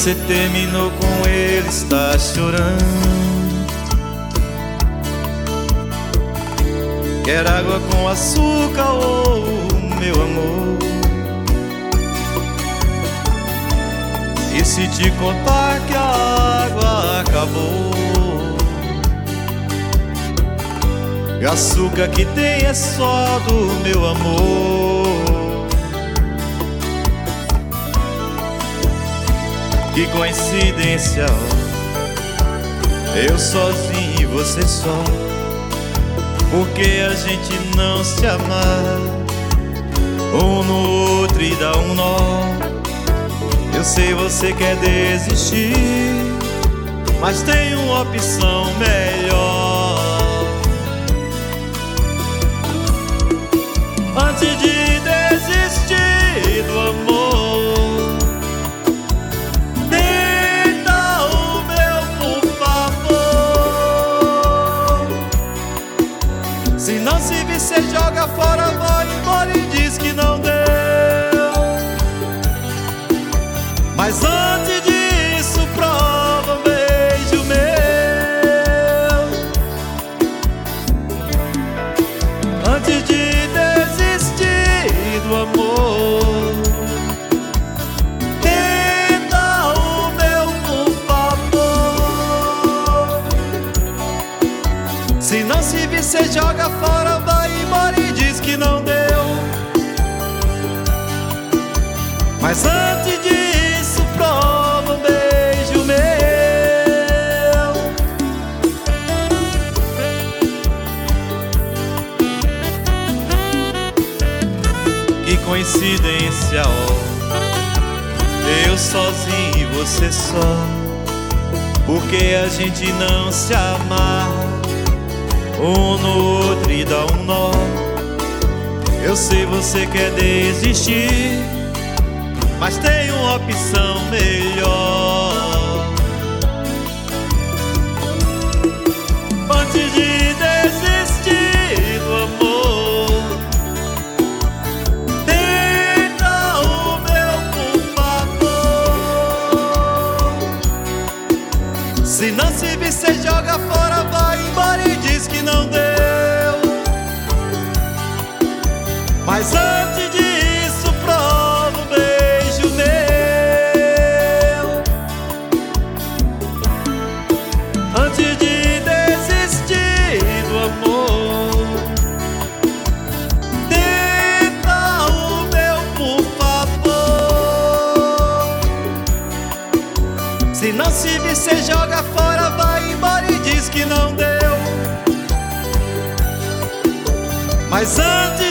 Você terminou com ele, está chorando. Quer água com açúcar, oh, meu amor? E se te contar que a água acabou, e o açúcar que tem é só do meu amor. Que coincidência, eu sozinho e você só. Por que a gente não se amar? Um no outro e dá um nó. Eu sei você quer desistir, mas tem uma opção melhor. Antes de desistir do amor, tenta o meu, por favor. Se não se vir, cê joga fora, vai embora e diz que não deu. Mas antes disso, prova um beijo meu. Antes de desistir do amor, tenta o meu, por favor. Se não se vir, cê joga fora, vai embora e diz que não deu. Mas antes disso, prova um beijo meu. Que coincidência, ó, eu sozinho e você só. Por que a gente não se amar? Um no outro e dá um nó. Eu sei você quer desistir, mas tem uma opção melhor. Antes de desistir do amor, tenta o meu, por favor. Se não se vir, cê joga fora, vai embora e diz que não deu. Mas antes disso, prova um beijo meu. Antes de desistir do amor, tenta o meu, por favor. Se não se vir, cê joga fora, vai embora e diz que não deu. Mas antes